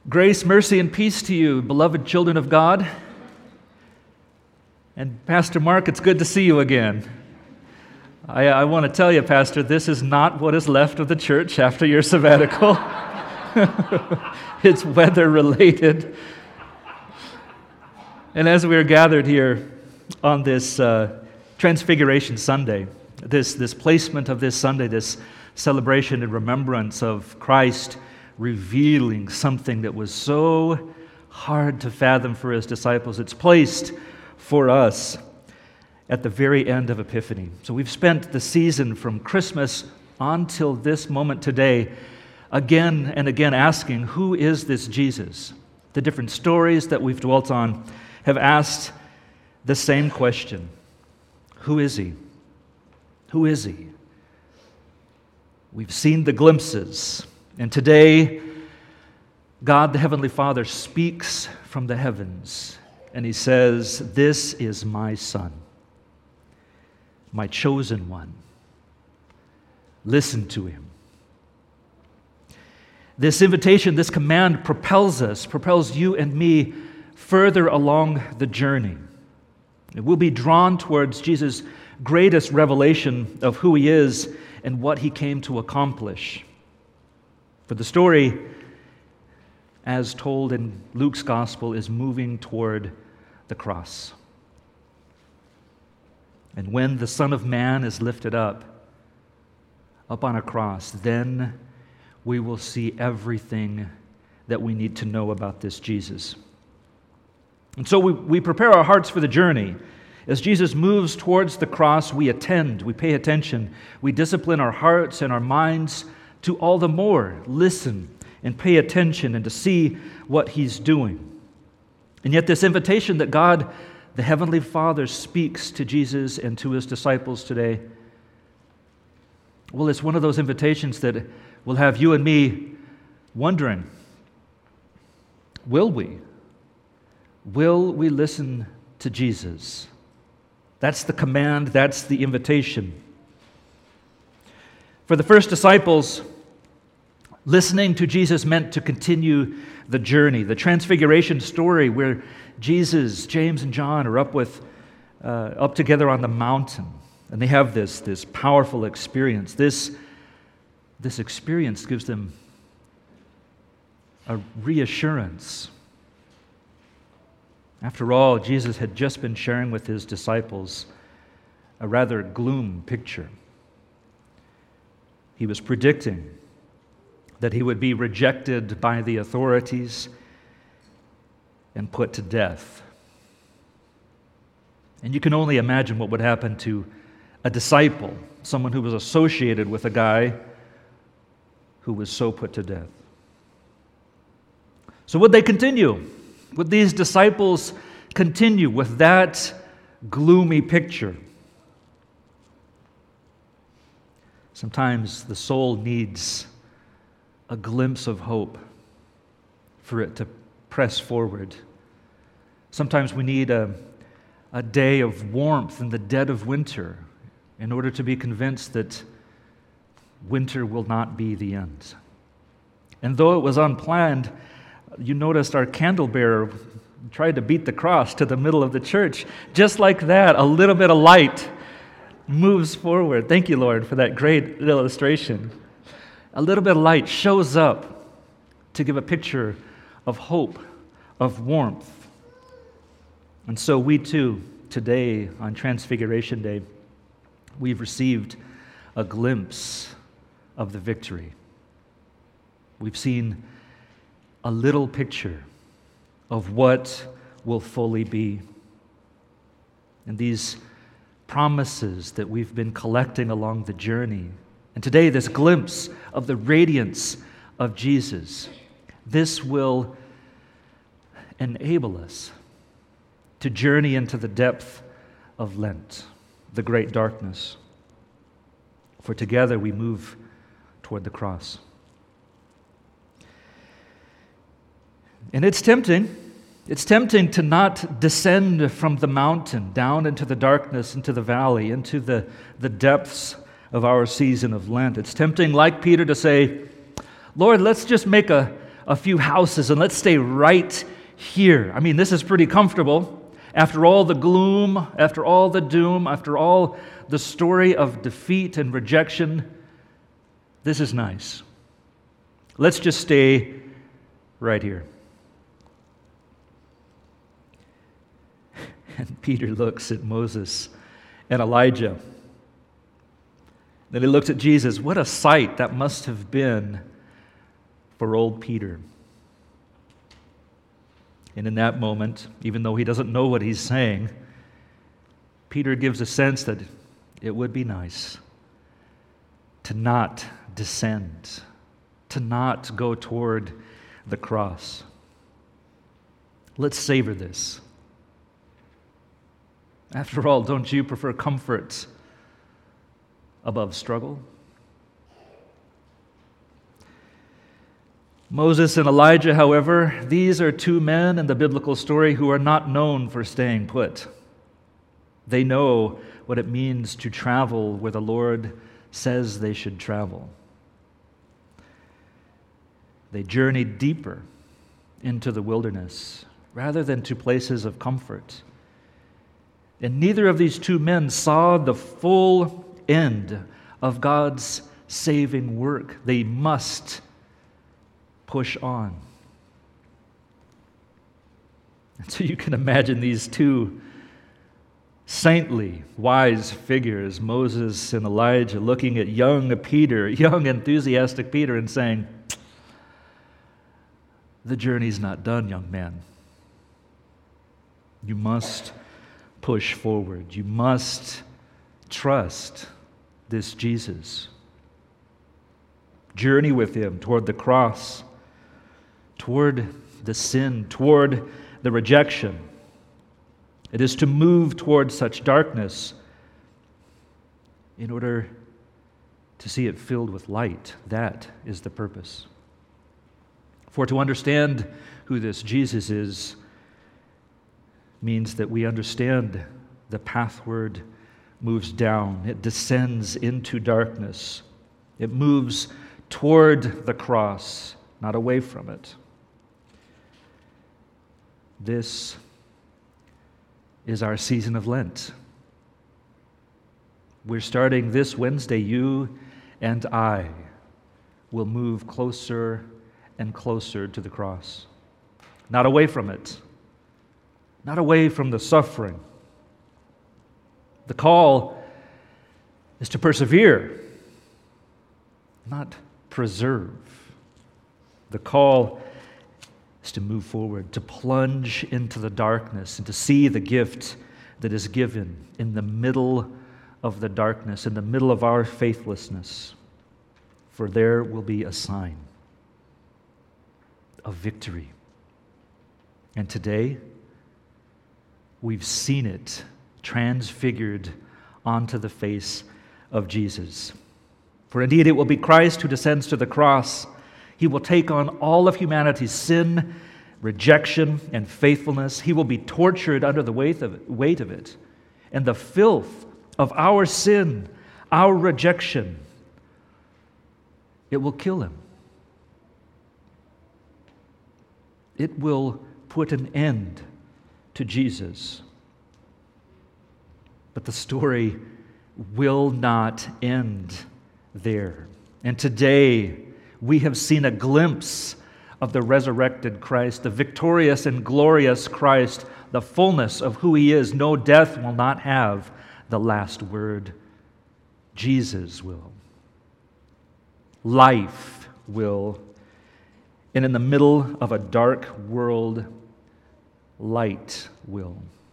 Grace, mercy, and peace to you, beloved children of God. And Pastor Mark, it's good to see you again. I want to tell you, Pastor, this is not what is left of the church after your sabbatical. It's weather-related. And as we are gathered here on this Transfiguration Sunday, this placement of this Sunday, this celebration in remembrance of Christ revealing something that was so hard to fathom for his disciples, it's placed for us at the very end of Epiphany. So we've spent the season from Christmas on till this moment today again and again asking, who is this Jesus? The different stories that we've dwelt on have asked the same question. Who is he? Who is he? We've seen the glimpses, and today God the Heavenly Father speaks from the heavens, and he says, "This is my Son, my chosen one. Listen to him." This invitation, this command propels you and me further along the journey. We'll be drawn towards Jesus' greatest revelation of who he is and what he came to accomplish. For the story, as told in Luke's gospel, is moving toward the cross. And when the Son of Man is lifted up on a cross, then we will see everything that we need to know about this Jesus. And so we prepare our hearts for the journey. As Jesus moves towards the cross, we attend, we pay attention, we discipline our hearts and our minds to all the more listen and pay attention and to see what he's doing. And yet this invitation that God, the Heavenly Father, speaks to Jesus and to his disciples today, well, it's one of those invitations that will have you and me wondering, will we? Will we listen to Jesus? That's the command, that's the invitation. For the first disciples, listening to Jesus meant to continue the journey, the transfiguration story where Jesus, James, and John are up together on the mountain, and they have this powerful experience. This experience gives them a reassurance. After all, Jesus had just been sharing with his disciples a rather gloom picture. He was predicting that he would be rejected by the authorities and put to death. And you can only imagine what would happen to a disciple, someone who was associated with a guy who was so put to death. So would they continue? Would these disciples continue with that gloomy picture? Sometimes the soul needs a glimpse of hope for it to press forward. Sometimes we need a day of warmth in the dead of winter in order to be convinced that winter will not be the end. And though it was unplanned, you noticed our candle bearer tried to beat the cross to the middle of the church. Just like that, a little bit of light moves forward. Thank you, Lord, for that great illustration. A little bit of light shows up to give a picture of hope, of warmth. And so we too, today on Transfiguration Day, we've received a glimpse of the victory. We've seen a little picture of what will fully be. And these promises that we've been collecting along the journey, and today this glimpse of the radiance of Jesus, this will enable us to journey into the depth of Lent, the great darkness. For together we move toward the cross. And it's tempting to not descend from the mountain down into the darkness, into the valley, into the depths of our season of Lent. It's tempting, like Peter, to say, Lord, let's just make a a few houses and let's stay right here. I mean, this is pretty comfortable. After all the gloom, after all the doom, after all the story of defeat and rejection, this is nice. Let's just stay right here. And Peter looks at Moses and Elijah. Then he looks at Jesus. What a sight that must have been for old Peter. And in that moment, even though he doesn't know what he's saying, Peter gives a sense that it would be nice to not descend, to not go toward the cross. Let's savor this. After all, don't you prefer comfort above struggle? Moses and Elijah, however, these are two men in the biblical story who are not known for staying put. They know what it means to travel where the Lord says they should travel. They journeyed deeper into the wilderness rather than to places of comfort. And neither of these two men saw the full end of God's saving work. They must push on. And so you can imagine these two saintly, wise figures, Moses and Elijah, looking at young Peter, young, enthusiastic Peter, and saying, "The journey's not done, young man. You must push forward. You must trust this Jesus. Journey with him toward the cross, toward the sin, toward the rejection. It is to move toward such darkness in order to see it filled with light. That is the purpose. For to understand who this Jesus is means that we understand the pathward moves down. It descends into darkness. It moves toward the cross, not away from it. This is our season of Lent. We're starting this Wednesday. You and I will move closer and closer to the cross. Not away from it. Not away from the suffering. The call is to persevere, not preserve. The call is to move forward, to plunge into the darkness and to see the gift that is given in the middle of the darkness, in the middle of our faithlessness. For there will be a sign of victory. And today, we've seen it transfigured onto the face of Jesus. For indeed, it will be Christ who descends to the cross. He will take on all of humanity's sin, rejection, and faithfulness. He will be tortured under the weight of it. And the filth of our sin, our rejection, it will kill him. It will put an end to Jesus. But the story will not end there. And today, we have seen a glimpse of the resurrected Christ, the victorious and glorious Christ, the fullness of who he is. No death will not have the last word. Jesus will. Life will. And in the middle of a dark world, light will.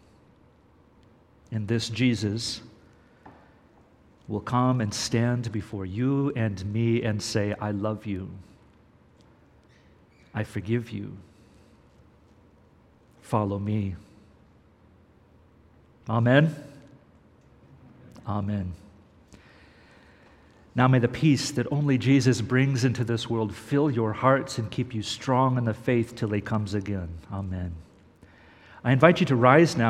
And this Jesus will come and stand before you and me and say, I love you. I forgive you. Follow me. Amen? Amen. Now may the peace that only Jesus brings into this world fill your hearts and keep you strong in the faith till he comes again. Amen. I invite you to rise now.